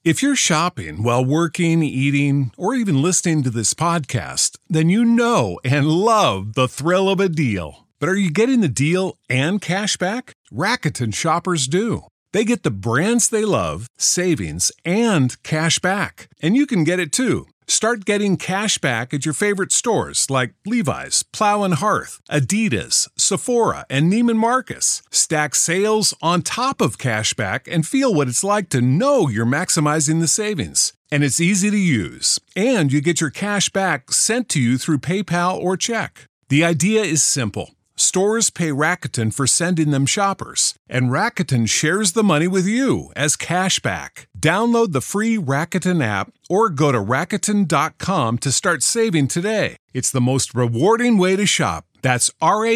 If you're shopping while working, eating, or even listening to this podcast, then you know and love the thrill of a deal. But are you getting the deal and cash back? Rakuten shoppers do. They get the brands they love, savings, and cash back. And you can get it too. Start getting cash back at your favorite stores like Levi's, Plow and Hearth, Adidas, Sephora, and Neiman Marcus. Stack sales on top of cash back and feel what it's like to know you're maximizing the savings. And it's easy to use. And you get your cash back sent to you through PayPal or check. The idea is simple. Stores pay Rakuten for sending them shoppers, and Rakuten shares the money with you as cash back. Download the free Rakuten app or go to Rakuten.com to start saving today. It's the most rewarding way to shop. That's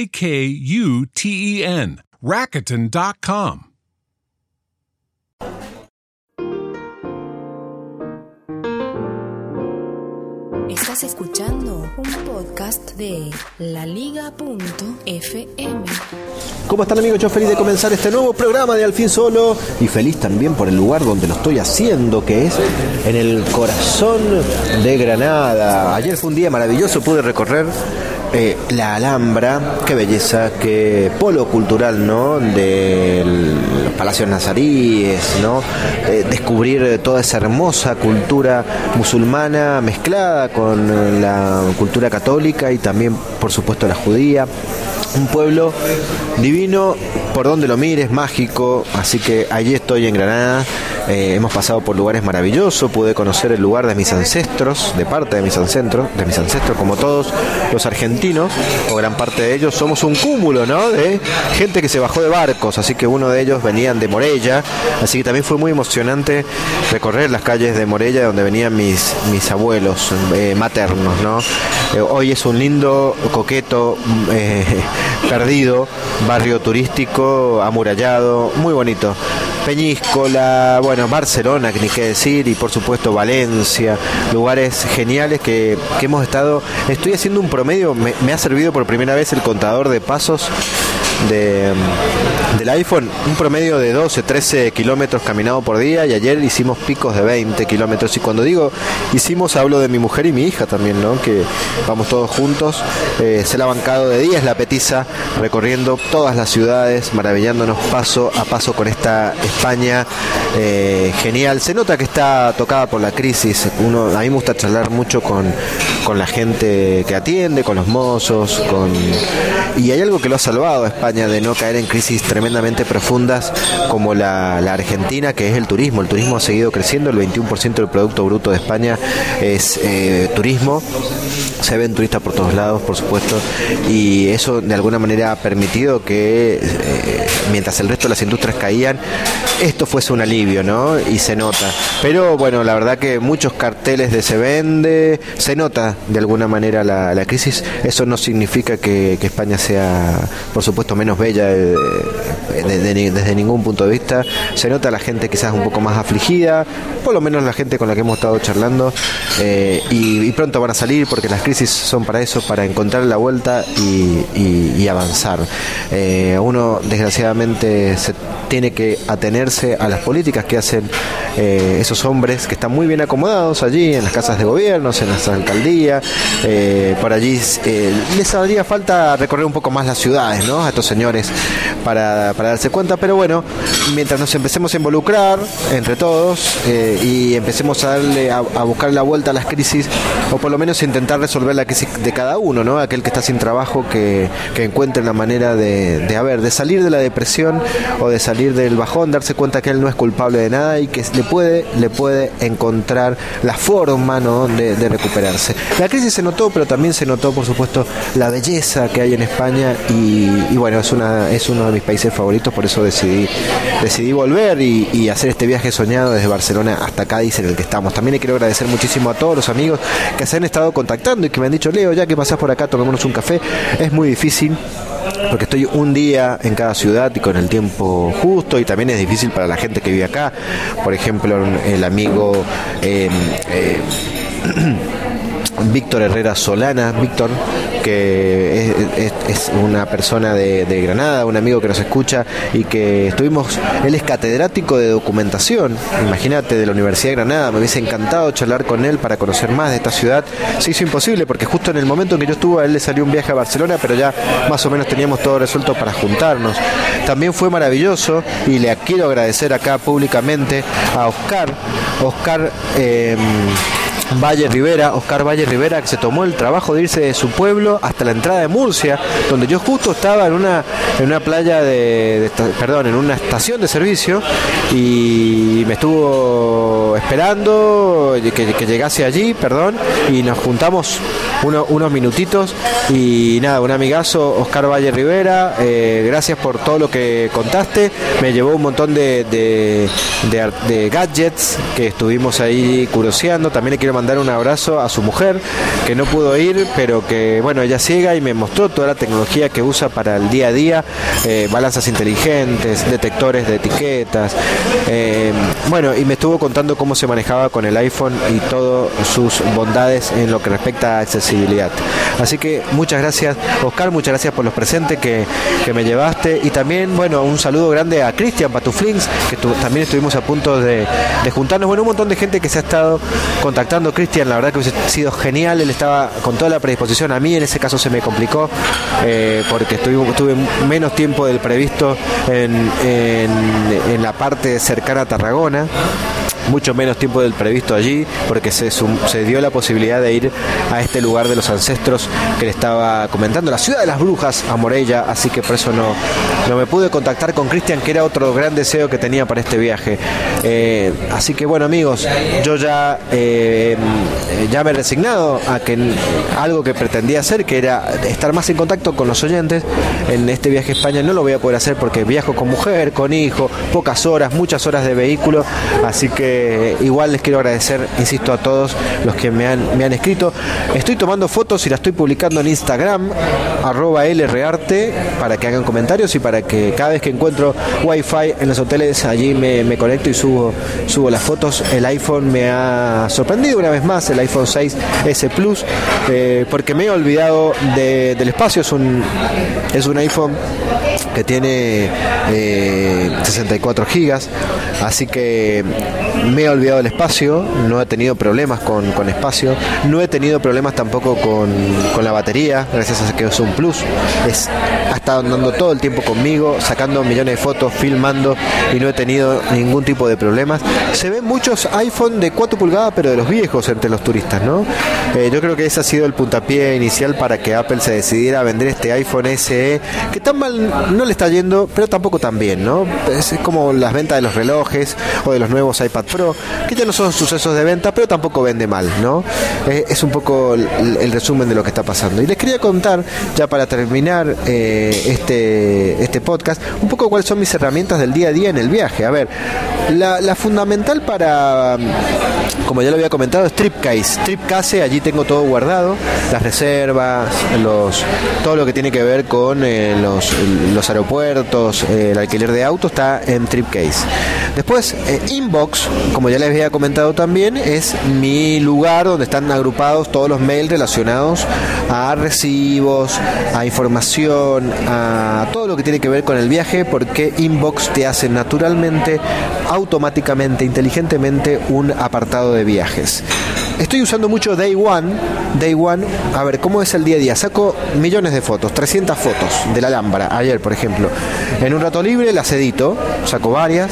RAKUTEN. Rakuten.com. Estás escuchando un podcast de laliga.fm. ¿Cómo están, amigos? Yo feliz de comenzar este nuevo programa de Al fin Solo y feliz también por el lugar donde lo estoy haciendo, que es en el corazón de Granada. Ayer fue un día maravilloso, pude recorrer la Alhambra, qué belleza, qué polo cultural, ¿no? De los palacios nazaríes, ¿no? Descubrir toda esa hermosa cultura musulmana mezclada con la cultura católica y también, por supuesto, la judía. Un pueblo divino, por donde lo mires, mágico, así que allí estoy en Granada. Hemos pasado por lugares maravillosos, pude conocer el lugar de mis ancestros, de parte de mis ancestros, como todos los argentinos, o gran parte de ellos, somos un cúmulo, ¿no? De gente que se bajó de barcos, así que uno de ellos venían de Morella, así que también fue muy emocionante recorrer las calles de Morella, donde venían mis abuelos maternos, ¿no? Hoy es un lindo, coqueto, perdido, barrio turístico, amurallado, muy bonito. Peñíscola, bueno, Barcelona, que ni qué decir, y por supuesto Valencia, lugares geniales que hemos estado. Estoy haciendo un promedio, me ha servido por primera vez el contador de pasos del iPhone, un promedio de 12, 13 kilómetros caminado por día, y ayer hicimos picos de 20 kilómetros, y cuando digo hicimos hablo de mi mujer y mi hija también, ¿no? Que vamos todos juntos. Se la ha bancado de días la petiza, recorriendo todas las ciudades, maravillándonos paso a paso con esta España genial. Se nota que está tocada por la crisis. A mí me gusta charlar mucho con la gente que atiende, con los mozos, y hay algo que lo ha salvado a España de no caer en crisis tremendamente profundas como la Argentina, que es el turismo. El turismo ha seguido creciendo, el 21% del Producto Bruto de España es turismo. Se ven turistas por todos lados, por supuesto, y eso de alguna manera ha permitido que mientras el resto de las industrias caían, esto fuese un alivio, ¿no? Y se nota. Pero bueno, la verdad que muchos carteles de se vende, se nota de alguna manera la crisis. Eso no significa que España sea, por supuesto, menos bella desde ningún punto de vista. Se nota la gente quizás un poco más afligida, por lo menos la gente con la que hemos estado charlando, y pronto van a salir, porque las crisis son para eso, para encontrar la vuelta y avanzar. Uno desgraciadamente se tiene que atenerse a las políticas que hacen esos hombres que están muy bien acomodados allí en las casas de gobierno, en las alcaldías. Por allí les haría falta recorrer un poco más las ciudades, ¿no? A estos señores para darse cuenta, pero bueno, mientras nos empecemos a involucrar entre todos y empecemos a darle a buscar la vuelta a las crisis, o por lo menos intentar resolver la crisis de cada uno, ¿no? Aquel que está sin trabajo, que encuentre la manera de salir de la depresión o de salir del bajón, darse cuenta que él no es culpable de nada y que le puede encontrar la forma, ¿no? de recuperarse. La crisis se notó, pero también se notó, por supuesto, la belleza que hay en España, y bueno, es uno de mis países favoritos. Por eso decidí volver y hacer este viaje soñado desde Barcelona hasta Cádiz, en el que estamos. También le quiero agradecer muchísimo a todos los amigos que se han estado contactando y que me han dicho: Leo, ya que pasás por acá, tomémonos un café. Es muy difícil, porque estoy un día en cada ciudad y con el tiempo justo, y también es difícil para la gente que vive acá. Por ejemplo, el amigo Víctor Herrera Solana, Víctor, que es una persona de Granada, un amigo que nos escucha y que él es catedrático de documentación, imagínate, de la Universidad de Granada. Me hubiese encantado charlar con él para conocer más de esta ciudad. Se hizo imposible porque justo en el momento en que yo estuve, a él le salió un viaje a Barcelona, pero ya más o menos teníamos todo resuelto para juntarnos. También fue maravilloso y le quiero agradecer acá públicamente a Oscar Valle Rivera, que se tomó el trabajo de irse de su pueblo hasta la entrada de Murcia, donde yo justo estaba en una playa en una estación de servicio, y me estuvo esperando que llegase allí, y nos juntamos unos minutitos, y nada, un amigazo, Oscar Valle Rivera, gracias por todo lo que contaste. Me llevó un montón de gadgets que estuvimos ahí curioseando. También le quiero mandar un abrazo a su mujer, que no pudo ir, pero que bueno, ella ciega, y me mostró toda la tecnología que usa para el día a día, balanzas inteligentes, detectores de etiquetas, y me estuvo contando cómo se manejaba con el iPhone y todas sus bondades en lo que respecta a accesibilidad. Así que muchas gracias, Oscar, muchas gracias por los presentes que me llevaste, y también, un saludo grande a Cristian Patuflings, que también estuvimos a punto de juntarnos. Un montón de gente que se ha estado contactando. Cristian, la verdad que hubiese sido genial, él estaba con toda la predisposición. A mí en ese caso se me complicó, porque tuve menos tiempo del previsto en la parte cercana a Tarragona, mucho menos tiempo del previsto allí, porque se dio la posibilidad de ir a este lugar de los ancestros que le estaba comentando, la ciudad de las brujas, a Morella, así que por eso no me pude contactar con Cristian, que era otro gran deseo que tenía para este viaje. Así que amigos, yo ya me he resignado a que algo que pretendía hacer, que era estar más en contacto con los oyentes en este viaje a España, no lo voy a poder hacer porque viajo con mujer, con hijo, muchas horas de vehículo, así que igual les quiero agradecer, insisto, a todos los que me han escrito. Estoy tomando fotos y las estoy publicando en Instagram, @lrarte, para que hagan comentarios y para que cada vez que encuentro wifi en los hoteles, allí me conecto y subo las fotos. El iPhone me ha sorprendido una vez más, el iPhone 6S Plus, porque me he olvidado del espacio. Es un iPhone que tiene 64 gigas, así que me he olvidado del espacio. No he tenido problemas con espacio, no he tenido problemas tampoco con la batería, gracias a que es un Plus. Ha estado andando todo el tiempo conmigo, sacando millones de fotos, filmando, y no he tenido ningún tipo de problemas. Se ven muchos iPhone de 4 pulgadas, pero de los viejos entre los turistas, ¿no? Yo creo que ese ha sido el puntapié inicial para que Apple se decidiera a vender este iPhone SE, que tan mal no le está yendo, pero tampoco tan bien, ¿no? Es como las ventas de los relojes o de los nuevos iPad Pro, que ya no son sucesos de venta, pero tampoco vende mal, ¿no? Es un poco el resumen de lo que está pasando. Y les quería contar, ya para terminar este podcast, un poco cuáles son mis herramientas del día a día en el viaje. A ver, la fundamental para, como ya lo había comentado, es Tripcase. Allí tengo todo guardado, las reservas, todo lo que tiene que ver con los aeropuertos, el alquiler de autos, está en Tripcase. Después, Inbox, como ya les había comentado también, es mi lugar donde están agrupados todos los mails relacionados a recibos, a información, a todo lo que tiene que ver con el viaje, porque Inbox te hace naturalmente, automáticamente, inteligentemente un apartado de viajes. Estoy usando mucho Day One. A ver, ¿cómo es el día a día? Saco millones de fotos, 300 fotos de la Alhambra, ayer por ejemplo. En un rato libre las edito, saco varias.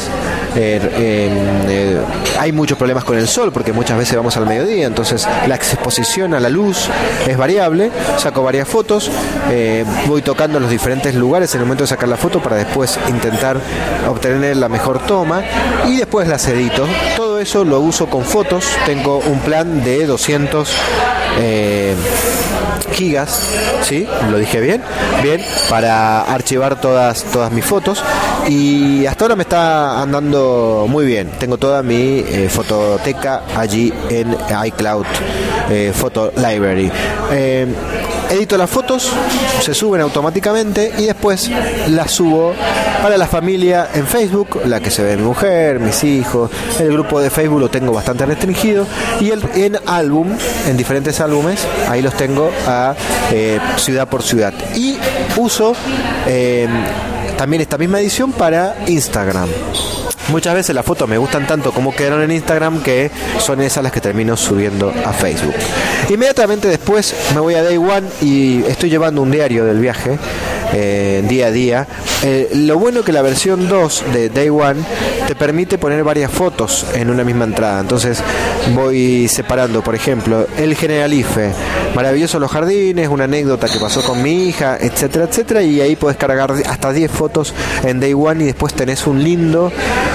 Hay muchos problemas con el sol, porque muchas veces vamos al mediodía, entonces la exposición a la luz es variable. Saco varias fotos, voy tocando los diferentes lugares en el momento de sacar la foto para después intentar obtener la mejor toma, y después las edito. Todo eso lo uso con fotos. Tengo un plan de 200 gigas, ¿sí? Lo dije bien, para archivar todas mis fotos, y hasta ahora me está andando muy bien. Tengo toda mi fototeca allí en iCloud Photo Library. edito las fotos, se suben automáticamente y después las subo para la familia en Facebook, la que se ve mi mujer, mis hijos. El grupo de Facebook lo tengo bastante restringido y en álbum, en diferentes álbumes, ahí los tengo a ciudad por ciudad. Y uso también esta misma edición para Instagram. Muchas veces las fotos me gustan tanto como quedaron en Instagram que son esas las que termino subiendo a Facebook. Inmediatamente después me voy a Day One y estoy llevando un diario del viaje día a día. Lo bueno que la versión 2 de Day One te permite poner varias fotos en una misma entrada. Entonces voy separando, por ejemplo, el Generalife, maravillosos los jardines, una anécdota que pasó con mi hija, etcétera, etcétera. Y ahí puedes cargar hasta 10 fotos en Day One y después tenés un lindo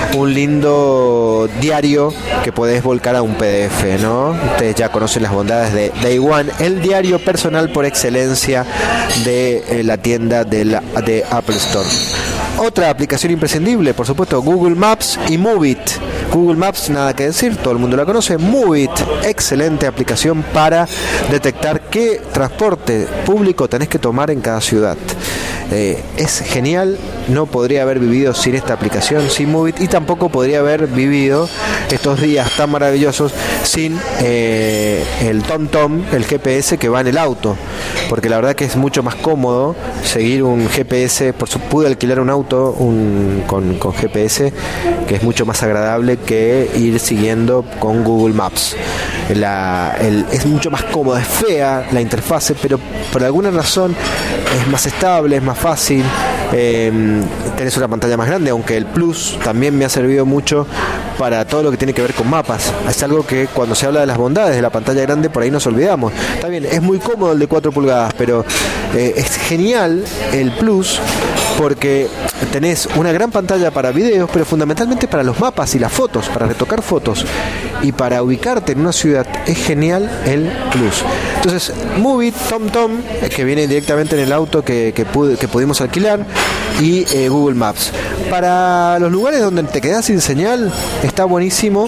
diario que podés volcar a un PDF, ¿no? Ustedes ya conocen las bondades de Day One, el diario personal por excelencia de la tienda de Apple Store. Otra aplicación imprescindible, por supuesto, Google Maps y Moveit. Google Maps, nada que decir, todo el mundo la conoce. Moveit, excelente aplicación para detectar qué transporte público tenés que tomar en cada ciudad. Es genial, no podría haber vivido sin esta aplicación, sin Moveit, y tampoco podría haber vivido estos días tan maravillosos sin el TomTom, el GPS que va en el auto, porque la verdad que es mucho más cómodo seguir un GPS. Pude alquilar un auto con GPS, que es mucho más agradable que ir siguiendo con Google Maps. Es mucho más cómodo, es fea la interfase, pero por alguna razón es más estable, es más fácil. Tenés una pantalla más grande, aunque el Plus también me ha servido mucho para todo lo que tiene que ver con mapas. Es algo que cuando se habla de las bondades de la pantalla grande, por ahí nos olvidamos. Está bien, es muy cómodo el de 4 pulgadas, pero es genial el Plus porque tenés una gran pantalla para videos, pero fundamentalmente para los mapas y las fotos, para retocar fotos y para ubicarte en una ciudad. Es genial el Plus. Entonces, Moveit, TomTom, que viene directamente en el auto que pudimos alquilar, y Google Maps. Para los lugares donde te quedás sin señal, está buenísimo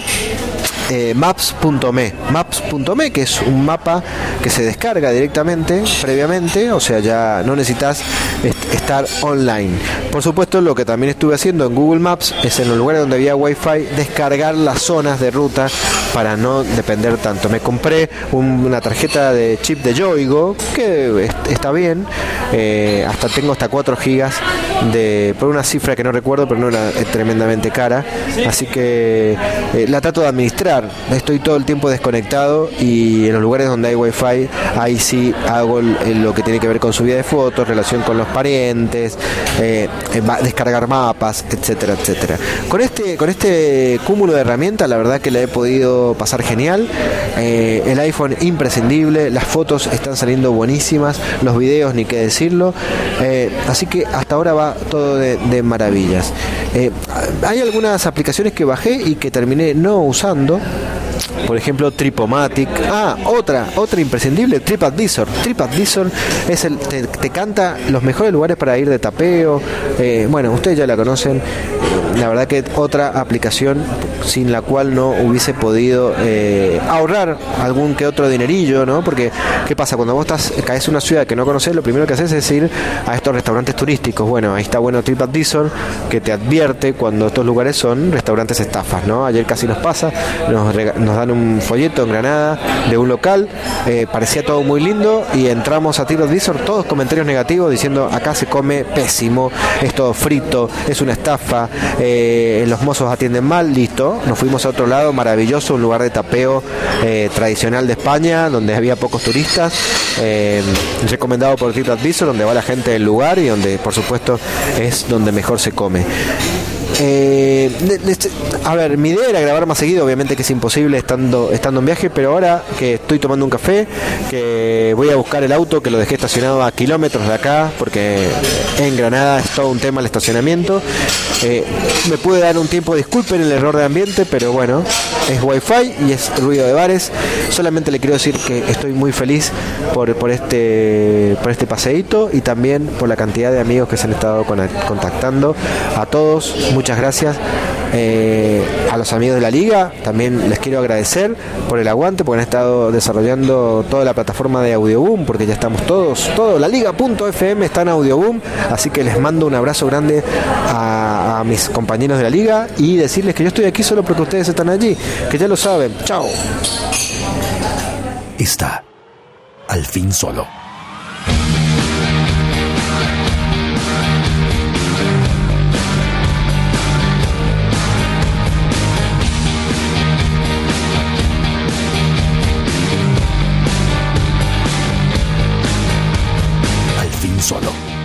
Maps.me, que es un mapa que se descarga directamente previamente, o sea, ya no necesitas estar online. Por supuesto, lo que también estuve haciendo en Google Maps es, en los lugares donde había Wi-Fi, descargar las zonas de ruta para no depender tanto. Me compré una tarjeta de chip de Yoigo, que está bien, tengo hasta 4 gigas por una cifra que no recuerdo, pero no era tremendamente cara, así que la trato de administrar. Estoy todo el tiempo desconectado y en los lugares donde hay Wi-Fi, ahí sí hago lo que tiene que ver con subida de fotos, relación con los parientes, descargar mapas, etcétera, etcétera. Con este cúmulo de herramientas, la verdad que la he podido pasar genial. El iPhone imprescindible, las fotos están saliendo buenísimas, los videos ni qué decirlo, así que hasta ahora va todo de maravillas. Hay algunas aplicaciones que bajé y que terminé no usando. Por ejemplo, Tripomatic. Otra imprescindible, TripAdvisor. TripAdvisor es te canta los mejores lugares para ir de tapeo. Bueno, ustedes ya la conocen. La verdad que otra aplicación sin la cual no hubiese podido ahorrar algún que otro dinerillo, ¿no? Porque, ¿qué pasa? Cuando vos caes en una ciudad que no conoces, lo primero que haces es ir a estos restaurantes turísticos. Bueno, ahí está bueno TripAdvisor, que te advierte cuando estos lugares son restaurantes estafas, ¿no? Ayer casi nos pasa, nos dan un folleto en Granada de un local, parecía todo muy lindo y entramos a TripAdvisor, todos comentarios negativos diciendo: acá se come pésimo, es todo frito, es una estafa, los mozos atienden mal. Listo, nos fuimos a otro lado maravilloso, un lugar de tapeo tradicional de España, donde había pocos turistas, recomendado por TripAdvisor, donde va la gente del lugar y donde por supuesto es donde mejor se come. A ver, mi idea era grabar más seguido, obviamente que es imposible estando en viaje, pero ahora que estoy tomando un café, que voy a buscar el auto, que lo dejé estacionado a kilómetros de acá, porque en Granada es todo un tema el estacionamiento, me pude dar un tiempo, disculpen el error de ambiente, pero bueno, es Wi-Fi y es ruido de bares. Solamente le quiero decir que estoy muy feliz por este paseíto y también por la cantidad de amigos que se han estado contactando. A todos, muchas muchas gracias. A los amigos de la Liga también les quiero agradecer por el aguante, porque han estado desarrollando toda la plataforma de Audioboom, porque ya estamos todo la liga.fm está en Audioboom, así que les mando un abrazo grande a mis compañeros de la Liga y decirles que yo estoy aquí solo porque ustedes están allí, que ya lo saben. Chao. Está al fin solo. Solo.